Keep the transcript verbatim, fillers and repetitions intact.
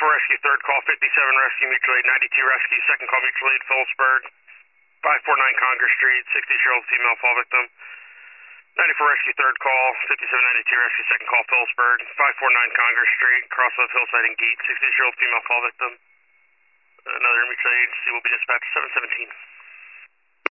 ninety-four Rescue, third call, fifty-seven Rescue, mutual aid, ninety-two Rescue, second call, mutual aid, Phillipsburg, five forty-nine Congress Street, sixty-year-old female fall victim. ninety-four Rescue, third call, fifty-seven ninety-two Rescue, second call, Phillipsburg, five forty-nine Congress Street, Crossroads Hillside and Gate, sixty-year-old female fall victim. Another mutual agency will be dispatched seven seventeen.